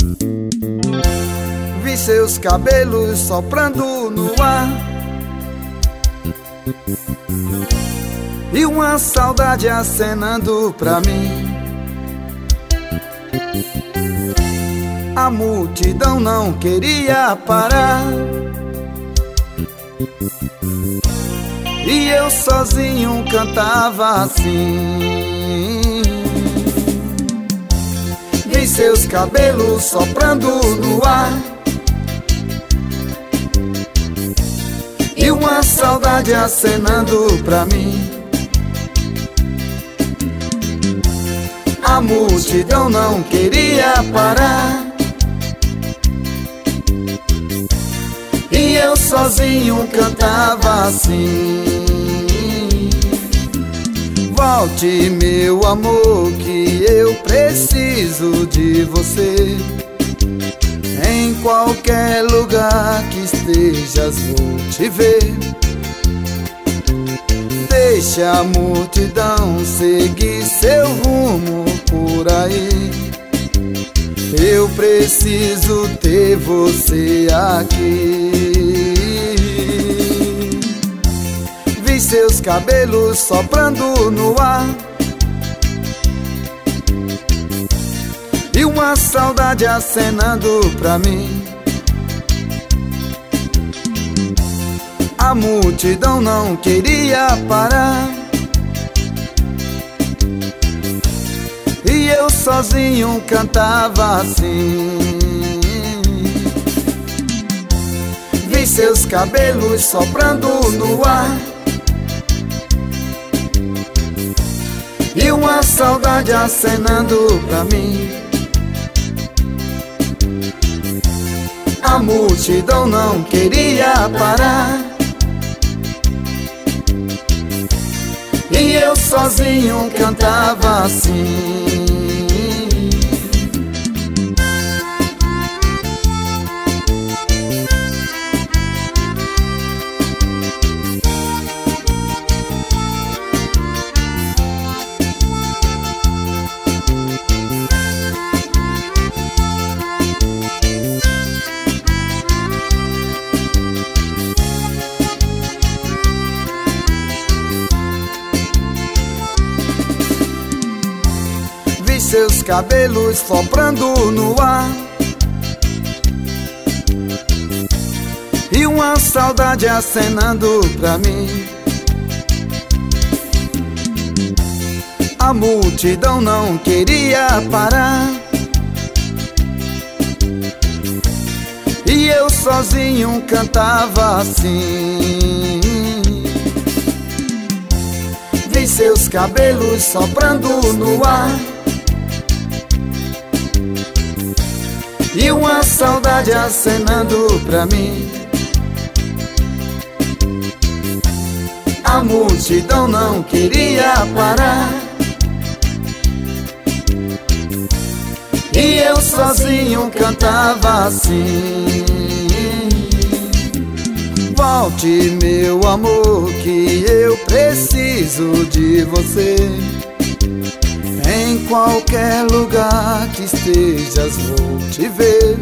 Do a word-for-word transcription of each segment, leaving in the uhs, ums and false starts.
Vi seus cabelos soprando no ar e uma saudade acenando pra mim. A multidão não queria parar e eu sozinho cantava assim. Vi seus cabelos soprando no ar e uma saudade acenando pra mim. A multidão não queria parar e eu sozinho cantava assim. Volte, meu amor, que eu preciso de você. Em qualquer lugar que estejas vou te ver. Deixe a multidão seguir seu rumo por aí. Eu preciso ter você aqui. Vi seus cabelos soprando no ar e uma saudade acenando pra mim. A multidão não queria parar e eu sozinho cantava assim. Vi seus cabelos soprando no ar e uma saudade acenando pra mim. A multidão não queria parar e eu sozinho cantava assim. Seus cabelos soprando no ar e uma saudade acenando pra mim. A multidão não queria parar e eu sozinho cantava assim. Vi seus cabelos soprando no ar e uma saudade acenando pra mim. A multidão não queria parar e eu sozinho cantava assim. Volte, meu amor, que eu preciso de você. Em qualquer lugar que estejas vou te ver.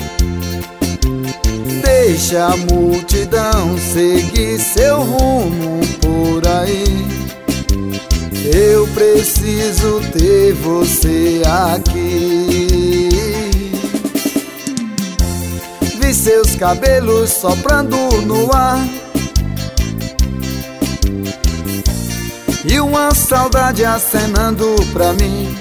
Deixe a multidão seguir seu rumo por aí. Eu preciso ter você aqui. Vi seus cabelos soprando no ar e uma saudade acenando pra mim.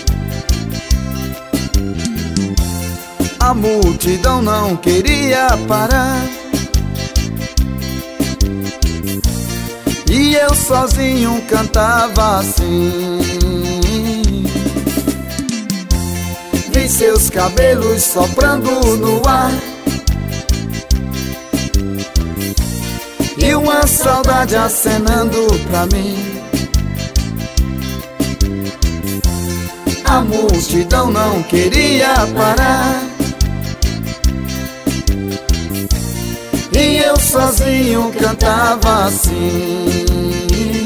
A multidão não queria parar e eu sozinho cantava assim. Vi seus cabelos soprando no ar e uma saudade acenando pra mim. A multidão não queria parar e eu sozinho cantava assim.